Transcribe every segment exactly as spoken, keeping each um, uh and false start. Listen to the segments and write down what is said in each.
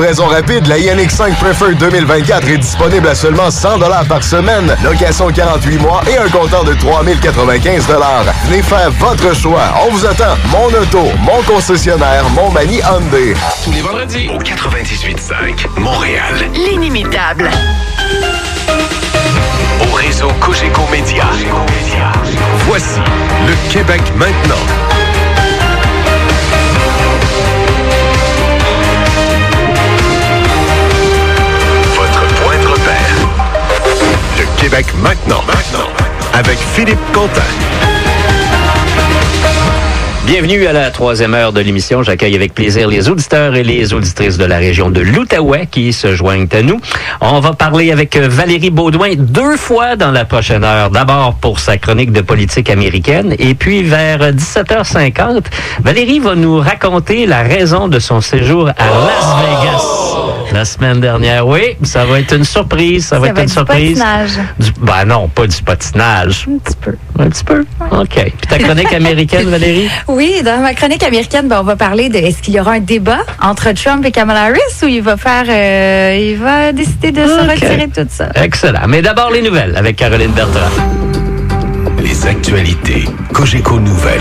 livraison rapide, la Ioniq cinq Preferred deux mille vingt-quatre est disponible à seulement cent dollars par semaine. Location quarante-huit mois et un comptant de trois mille quatre-vingt-quinze dollars. Venez faire votre choix. On vous attend. Mon auto, mon concessionnaire, Montmagny Hyundai. Tous les vendredis au quatre-vingt-dix-huit cinq Montréal. L'inimitable. Au réseau Cogeco Média. Voici le Québec maintenant. Votre point de repère. Le Québec maintenant. Maintenant. Avec Philippe Quentin. Bienvenue à la troisième heure de l'émission. J'accueille avec plaisir les auditeurs et les auditrices de la région de l'Outaouais qui se joignent à nous. On va parler avec Valérie Beaudoin deux fois dans la prochaine heure. D'abord pour sa chronique de politique américaine et puis vers dix-sept heures cinquante, Valérie va nous raconter la raison de son séjour à Las Vegas la semaine dernière. Oui, ça va être une surprise. Ça, ça va être, va être une du surprise. Patinage. Du, ben non, pas du patinage. Un petit peu. Un petit peu? OK. Puis ta chronique américaine, Valérie? Oui, dans ma chronique américaine, ben, on va parler de est-ce qu'il y aura un débat entre Trump et Kamala Harris ou il va faire, euh, il va décider de okay. se retirer de tout ça. Excellent. Mais d'abord, les nouvelles avec Caroline Bertrand. Les actualités Cogeco Nouvelles.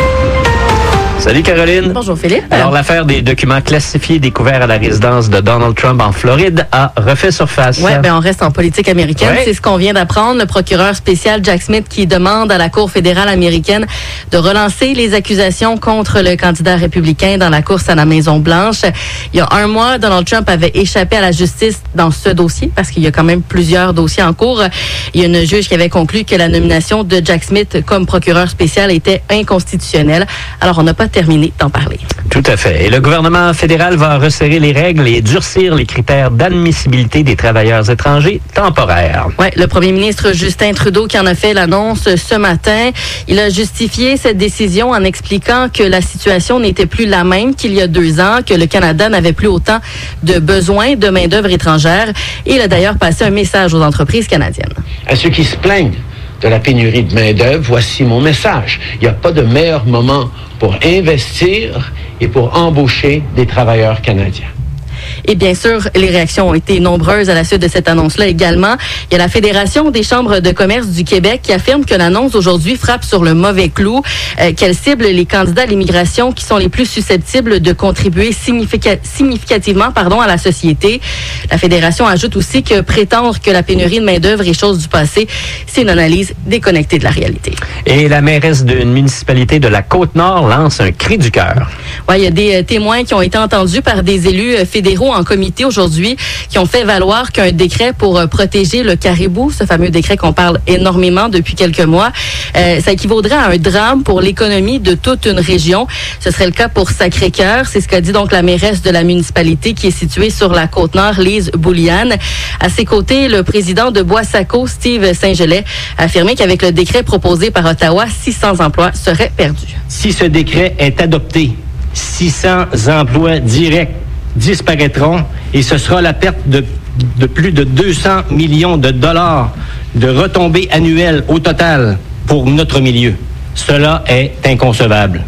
Salut Caroline. Bonjour Philippe. Alors l'affaire des documents classifiés découverts à la résidence de Donald Trump en Floride a refait surface. Oui, ben on reste en politique américaine. Ouais. C'est ce qu'on vient d'apprendre. Le procureur spécial Jack Smith qui demande à la Cour fédérale américaine de relancer les accusations contre le candidat républicain dans la course à la Maison-Blanche. Il y a un mois, Donald Trump avait échappé à la justice dans ce dossier parce qu'il y a quand même plusieurs dossiers en cours. Il y a une juge qui avait conclu que la nomination de Jack Smith comme procureur spécial était inconstitutionnelle. Alors on n'a pas terminé d'en parler. Tout à fait. Et le gouvernement fédéral va resserrer les règles et durcir les critères d'admissibilité des travailleurs étrangers temporaires. Oui, le premier ministre Justin Trudeau qui en a fait l'annonce ce matin. Il a justifié cette décision en expliquant que la situation n'était plus la même qu'il y a deux ans, que le Canada n'avait plus autant de besoins de main-d'œuvre étrangère. Et il a d'ailleurs passé un message aux entreprises canadiennes. À ceux qui se plaignent de la pénurie de main-d'œuvre, voici mon message. Il n'y a pas de meilleur moment pour investir et pour embaucher des travailleurs canadiens. Et bien sûr, les réactions ont été nombreuses à la suite de cette annonce-là également. Il y a la Fédération des chambres de commerce du Québec qui affirme que l'annonce aujourd'hui frappe sur le mauvais clou, euh, qu'elle cible les candidats à l'immigration qui sont les plus susceptibles de contribuer significa- significativement pardon, à la société. La Fédération ajoute aussi que prétendre que la pénurie de main-d'œuvre est chose du passé, c'est une analyse déconnectée de la réalité. Et la mairesse d'une municipalité de la Côte-Nord lance un cri du cœur. Oui, il y a des euh, témoins qui ont été entendus par des élus euh, fédéraux en comité aujourd'hui qui ont fait valoir qu'un décret pour euh, protéger le caribou, ce fameux décret qu'on parle énormément depuis quelques mois, euh, ça équivaudrait à un drame pour l'économie de toute une région. Ce serait le cas pour Sacré-Cœur. C'est ce qu'a dit donc la mairesse de la municipalité qui est située sur la Côte-Nord, Lise Bouliane. À ses côtés, le président de Bois-Saco, Steve Saint-Gelais, a affirmé qu'avec le décret proposé par Ottawa, six cents emplois seraient perdus. Si ce décret est adopté, six cents emplois directs disparaîtront et ce sera la perte de, de plus de deux cents millions de dollars de retombées annuelles au total pour notre milieu. Cela est inconcevable.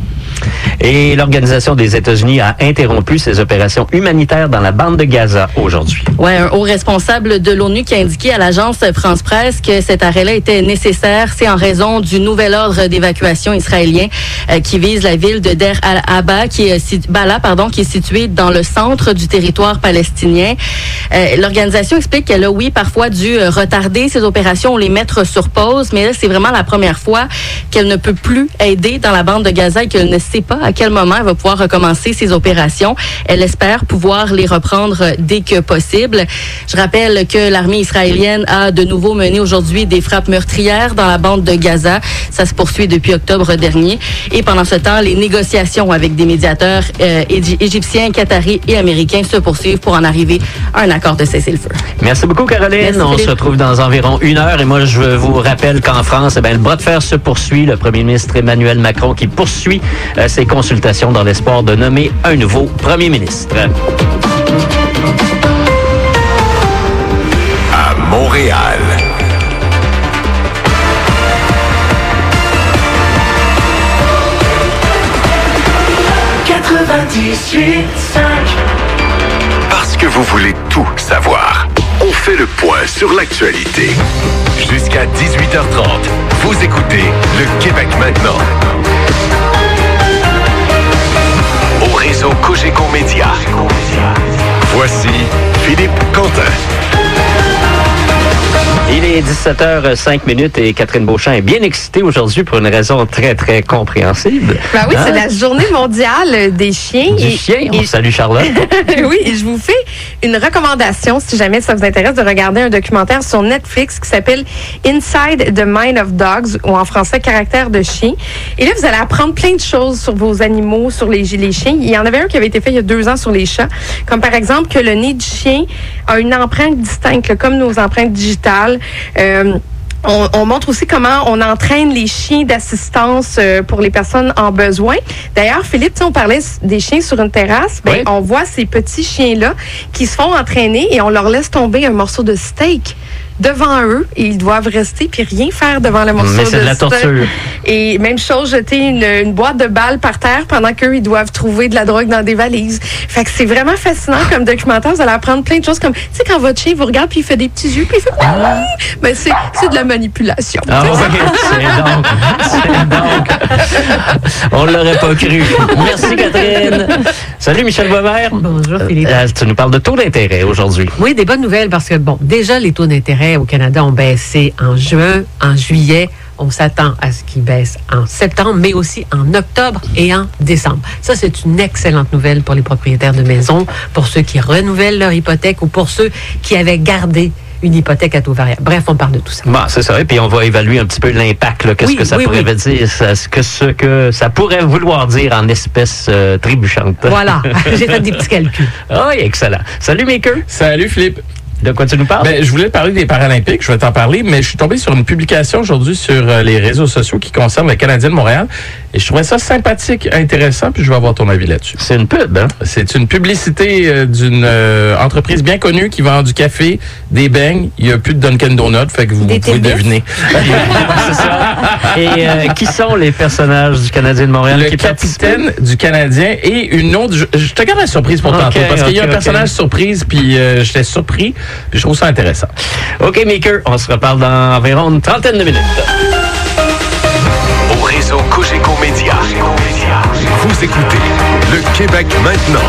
Et l'Organisation des États-Unis a interrompu ses opérations humanitaires dans la bande de Gaza aujourd'hui. Oui, un haut responsable de l'ONU qui a indiqué à l'agence France-Presse que cet arrêt-là était nécessaire. C'est en raison du nouvel ordre d'évacuation israélien euh, qui vise la ville de Der al-Aba, qui est, Bala, pardon, qui est située dans le centre du territoire palestinien. Euh, L'organisation explique qu'elle a, oui, parfois dû retarder ses opérations ou les mettre sur pause, mais là, c'est vraiment la première fois qu'elle ne peut plus aider dans la bande de Gaza et qu'elle ne sait pas à quel moment elle va pouvoir recommencer ses opérations. Elle espère pouvoir les reprendre dès que possible. Je rappelle que l'armée israélienne a de nouveau mené aujourd'hui des frappes meurtrières dans la bande de Gaza. Ça se poursuit depuis octobre dernier. Et pendant ce temps, les négociations avec des médiateurs euh, égyptiens, qataris et américains se poursuivent pour en arriver à un accord de cessez-le-feu. Merci beaucoup, Caroline. Merci, On Philippe. se retrouve dans environ une heure. Et moi, je vous rappelle qu'en France, eh bien, le bras de fer se poursuit. Le premier ministre Emmanuel Macron qui poursuit euh, ses consultations dans l'espoir de nommer un nouveau premier ministre. À Montréal. quatre-vingt-dix-huit cinq vous voulez tout savoir. On fait le point sur l'actualité. Jusqu'à dix-huit heures trente, vous écoutez Le Québec maintenant. Au réseau Cogeco Média. Voici Philippe Quentin. Il est dix-sept heures cinq et Catherine Beauchamp est bien excitée aujourd'hui pour une raison très, très compréhensible. Ben oui, hein? C'est la journée mondiale des chiens. Du et, chien. et, On salue Charlotte. oui, et je vous fais une recommandation, si jamais ça vous intéresse, de regarder un documentaire sur Netflix qui s'appelle Inside the Mind of Dogs, ou en français, Caractère de chien. Et là, vous allez apprendre plein de choses sur vos animaux, sur les, les chiens. Il y en avait un qui avait été fait il y a deux ans sur les chats, comme par exemple que le nez du chien a une empreinte distincte, là, comme nos empreintes digitales. Euh, on, on montre aussi comment on entraîne les chiens d'assistance euh, pour les personnes en besoin. D'ailleurs, Philippe, on parlait des chiens sur une terrasse. Ben, oui. On voit ces petits chiens-là qui se font entraîner et on leur laisse tomber un morceau de steak devant eux et ils doivent rester puis rien faire devant le morceau de steak. Mais c'est de la torture. Et même chose, jeter une, une boîte de balles par terre pendant qu'eux, ils doivent trouver de la drogue dans des valises. Fait que c'est vraiment fascinant comme documentaire. Vous allez apprendre plein de choses comme, tu sais, quand votre chien vous regarde puis il fait des petits yeux puis il fait, ah! Ben, c'est, c'est de la manipulation. Ah oui, c'est donc, c'est donc. On l'aurait pas cru. Merci Catherine. Salut Michel Boisvert. Bonjour Philippe. Euh, tu nous parles de taux d'intérêt aujourd'hui. Oui, des bonnes nouvelles parce que, bon, déjà, les taux d'intérêt au Canada ont baissé en juin, en juillet. On s'attend à ce qu'ils baissent en septembre, mais aussi en octobre et en décembre. Ça, c'est une excellente nouvelle pour les propriétaires de maisons, pour ceux qui renouvellent leur hypothèque ou pour ceux qui avaient gardé une hypothèque à taux variable. Bref, on parle de tout ça. Bon, c'est ça. Et puis, on va évaluer un petit peu l'impact. Là. Qu'est-ce oui, que ça oui, pourrait oui. dire, ça, ce, que, ce que ça pourrait vouloir dire en espèces euh, trébuchantes. Voilà. J'ai fait des petits calculs. Ah oui, excellent. Salut, Maker. Salut, Philippe. De quoi tu nous parles? Ben, je voulais parler des Paralympiques, je vais t'en parler, mais je suis tombé sur une publication aujourd'hui sur euh, les réseaux sociaux qui concerne le Canadien de Montréal et je trouvais ça sympathique, intéressant, puis je veux avoir ton avis là-dessus. C'est une pub, hein? C'est une publicité euh, d'une euh, entreprise bien connue qui vend du café, des beignes, il n'y a plus de Dunkin' Donuts, fait que vous, vous pouvez deviner. C'est ça. Et euh, qui sont les personnages du Canadien de Montréal Le qui capitaine du Canadien et une autre... Je, je te garde la surprise pour okay, tantôt, parce qu'il okay, y a un okay. personnage surprise, puis euh, j'étais surpris, puis je trouve ça intéressant. OK, Maker, on se reparle dans environ une trentaine de minutes. Au réseau Cogeco Média. Vous écoutez Le Québec maintenant.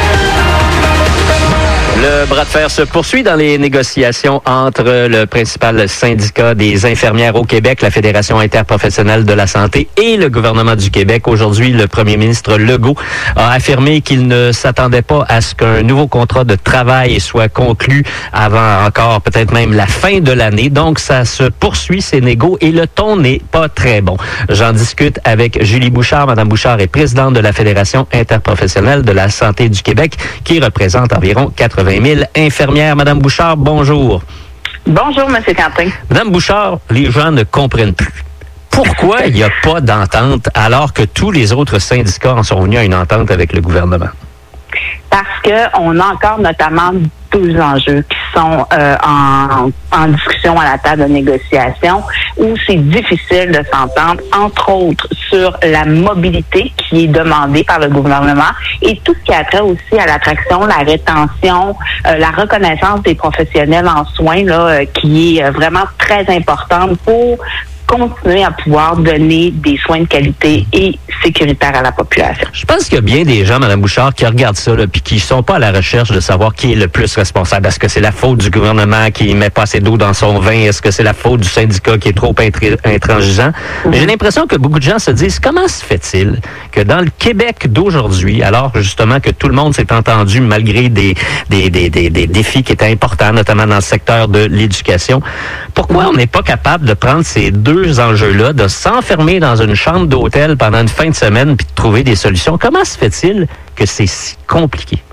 Le bras de fer se poursuit dans les négociations entre le principal syndicat des infirmières au Québec, la Fédération interprofessionnelle de la santé et le gouvernement du Québec. Aujourd'hui, le premier ministre Legault a affirmé qu'il ne s'attendait pas à ce qu'un nouveau contrat de travail soit conclu avant encore peut-être même la fin de l'année. Donc, ça se poursuit, ces négos, et le ton n'est pas très bon. J'en discute avec Julie Bouchard. Madame Bouchard est présidente de la Fédération interprofessionnelle de la santé du Québec, qui représente environ quatre-vingt mille infirmières. Madame Bouchard, bonjour. Bonjour, M. Quentin. Madame Bouchard, les gens ne comprennent plus. Pourquoi il n'y a pas d'entente alors que tous les autres syndicats en sont venus à une entente avec le gouvernement? Parce qu'on a encore notamment douze enjeux qui sont euh, en, en discussion à la table de négociation où c'est difficile de s'entendre, entre autres sur la mobilité qui est demandée par le gouvernement et tout ce qui a trait aussi à l'attraction, la rétention, euh, la reconnaissance des professionnels en soins là, euh, qui est vraiment très importante pour continuer à pouvoir donner des soins de qualité et sécuritaires à la population. Je pense qu'il y a bien des gens, Mme Bouchard, qui regardent ça là, puis qui sont pas à la recherche de savoir qui est le plus responsable. Est-ce que c'est la faute du gouvernement qui met pas assez d'eau dans son vin? Est-ce que c'est la faute du syndicat qui est trop intré- intransigeant? Mm-hmm. Mais j'ai l'impression que beaucoup de gens se disent, comment se fait-il que dans le Québec d'aujourd'hui, alors justement que tout le monde s'est entendu malgré des, des, des, des, des défis qui étaient importants, notamment dans le secteur de l'éducation, pourquoi on n'est pas capable de prendre ces deux enjeux-là, de s'enfermer dans une chambre d'hôtel pendant une fin de semaine puis de trouver des solutions? Comment se fait-il que c'est si compliqué?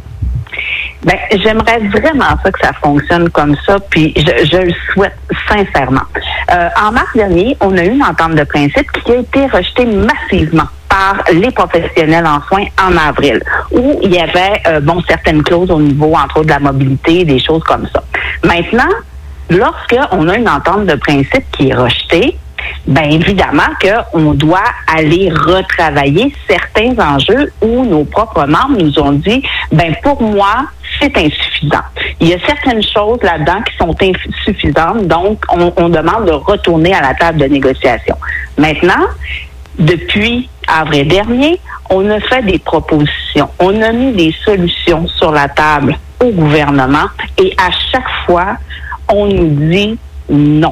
Ben, j'aimerais vraiment ça que ça fonctionne comme ça, puis je, je le souhaite sincèrement. Euh, en mars dernier, on a eu une entente de principe qui a été rejetée massivement par les professionnels en soins en avril, où il y avait euh, bon certaines clauses au niveau, entre autres, de la mobilité, des choses comme ça. Maintenant, lorsqu'on a une entente de principe qui est rejetée, bien évidemment qu'on doit aller retravailler certains enjeux où nos propres membres nous ont dit, ben pour moi, c'est insuffisant. Il y a certaines choses là-dedans qui sont insuffisantes, donc on, on demande de retourner à la table de négociation. Maintenant, depuis avril dernier, on a fait des propositions, on a mis des solutions sur la table au gouvernement et à chaque fois, on nous dit non,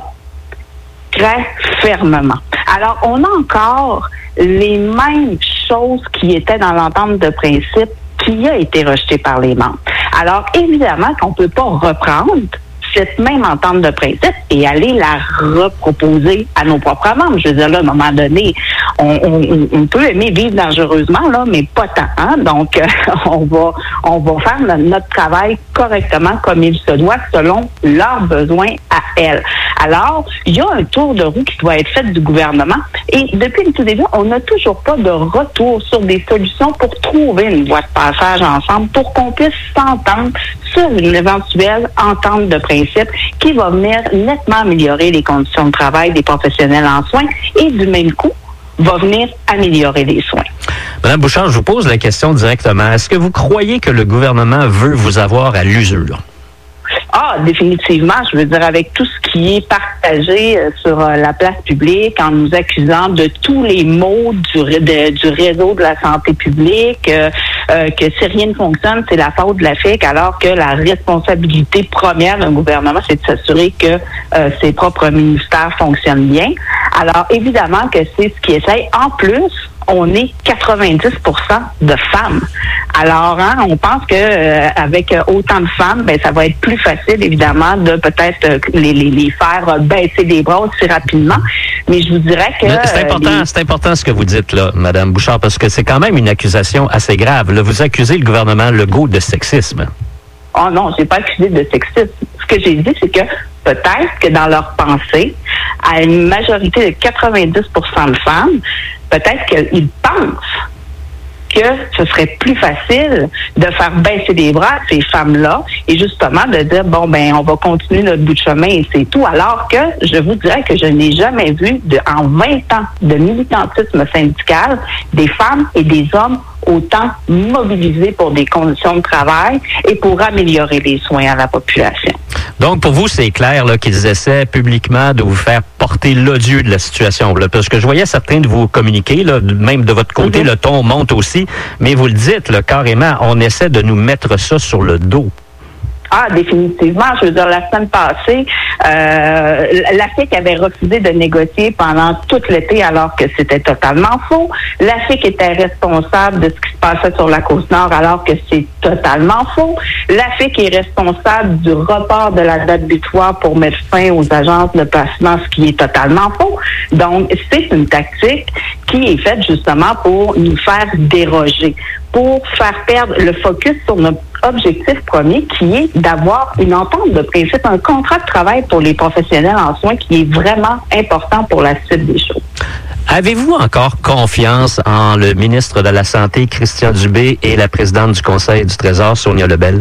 très fermement. Alors, on a encore les mêmes choses qui étaient dans l'entente de principe qui a été rejetée par les membres. Alors, évidemment qu'on ne peut pas reprendre cette même entente de principe et aller la reproposer à nos propres membres. Je veux dire, là, à un moment donné, on, on, on peut aimer vivre dangereusement, là, mais pas tant. Hein? Donc, euh, on va on va faire notre, notre travail correctement comme il se doit, selon leurs besoins à elles. Alors, il y a un tour de roue qui doit être fait du gouvernement et depuis le tout début, on n'a toujours pas de retour sur des solutions pour trouver une voie de passage ensemble pour qu'on puisse s'entendre sur une éventuelle entente de principe qui va venir nettement améliorer les conditions de travail des professionnels en soins et du même coup va venir améliorer les soins. Madame Bouchard, je vous pose la question directement. Est-ce que vous croyez que le gouvernement veut vous avoir à l'usure? Ah, définitivement. Je veux dire, avec tout ce qui est partagé euh, sur euh, la place publique, en nous accusant de tous les maux du, de, du réseau de la santé publique, euh, euh, que si rien ne fonctionne, c'est la faute de la F I C, alors que la responsabilité première d'un gouvernement, c'est de s'assurer que euh, ses propres ministères fonctionnent bien. Alors, évidemment que c'est ce qui essaye. En plus, on est quatre-vingt-dix pour cent de femmes. Alors, hein, on pense que euh, avec euh, autant de femmes, ben ça va être plus facile, évidemment, de peut-être euh, les, les, les faire euh, baisser les bras aussi rapidement. Mais je vous dirais que... Mais c'est important, euh, les... c'est important ce que vous dites, là, Madame Bouchard, parce que c'est quand même une accusation assez grave. Là, vous accusez le gouvernement Legault de sexisme. Oh non, j'ai pas accusé de sexisme. Ce que j'ai dit, c'est que peut-être que dans leur pensée, à une majorité de quatre-vingt-dix pour cent de femmes, peut-être qu'ils pensent que ce serait plus facile de faire baisser les bras à ces femmes-là et justement de dire, bon, ben on va continuer notre bout de chemin et c'est tout. Alors que je vous dirais que je n'ai jamais vu de, en vingt ans de militantisme syndical des femmes et des hommes autant mobilisés pour des conditions de travail et pour améliorer les soins à la population. Donc, pour vous, c'est clair là, qu'ils essaient publiquement de vous faire porter l'odieux de la situation. Là, parce que je voyais certains de vous communiquer, là, même de votre côté, mm-hmm. le ton monte aussi, mais vous le dites là, carrément, on essaie de nous mettre ça sur le dos. Ah, définitivement. Je veux dire, la semaine passée, euh, la F I C avait refusé de négocier pendant tout l'été alors que c'était totalement faux. La F I C était responsable de ce qui se passait sur la Côte-Nord alors que c'est totalement faux. La F I C est responsable du report de la date butoir pour mettre fin aux agences de placement, ce qui est totalement faux. Donc, c'est une tactique qui est faite justement pour nous faire déroger, pour faire perdre le focus sur notre objectif premier qui est d'avoir une entente de principe, un contrat de travail pour les professionnels en soins qui est vraiment important pour la suite des choses. Avez-vous encore confiance en le ministre de la Santé, Christian Dubé, et la présidente du Conseil du Trésor, Sonia Lebel?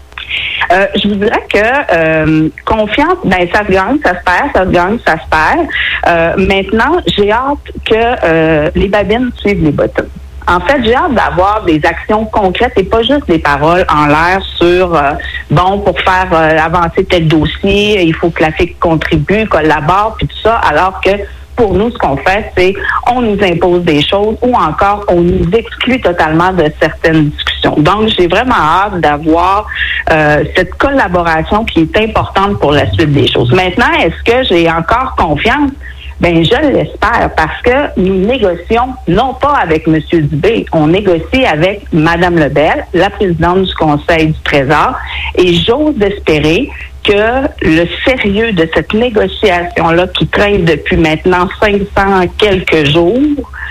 Euh, je vous dirais que euh, confiance, ben ça se gagne, ça se perd, ça se gagne, ça se perd. Euh, maintenant, j'ai hâte que euh, les babines suivent les bottines. En fait, j'ai hâte d'avoir des actions concrètes et pas juste des paroles en l'air sur, euh, bon, pour faire euh, avancer tel dossier, il faut que la F I C contribue, collabore, puis tout ça, alors que pour nous, ce qu'on fait, c'est on nous impose des choses ou encore on nous exclut totalement de certaines discussions. Donc, j'ai vraiment hâte d'avoir euh, cette collaboration qui est importante pour la suite des choses. Maintenant, est-ce que j'ai encore confiance? Ben, je l'espère parce que nous négocions non pas avec M. Dubé, on négocie avec Mme Lebel, la présidente du Conseil du Trésor, et j'ose espérer que le sérieux de cette négociation-là qui traîne depuis maintenant cinq cents quelques jours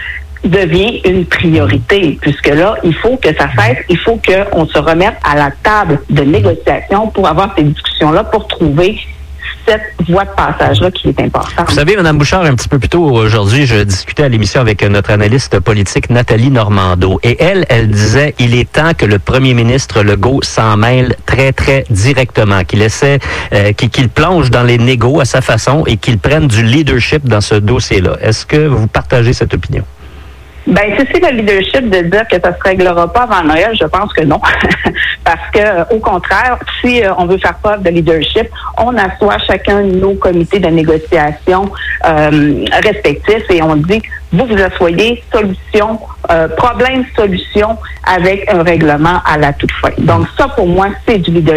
devient une priorité, puisque là, il faut que ça cesse, il faut qu'on se remette à la table de négociation pour avoir ces discussions-là, pour trouver cette voie de passage-là qui est importante. Vous savez, Mme Bouchard, un petit peu plus tôt aujourd'hui, je discutais à l'émission avec notre analyste politique Nathalie Normando. Et elle, elle disait, il est temps que le premier ministre Legault s'en mêle très, très directement, qu'il essaie, euh, qu'il, qu'il plonge dans les négos à sa façon et qu'il prenne du leadership dans ce dossier-là. Est-ce que vous partagez cette opinion? Ben, si c'est le leadership de dire que ça se réglera pas avant Noël, je pense que non. Parce que, euh, au contraire, si euh, on veut faire preuve de leadership, on assoit chacun de nos comités de négociation euh, respectifs et on dit, vous vous asseyez, solution, euh, problème, solution, avec un règlement à la toute fin. Donc, ça, pour moi, c'est du leadership.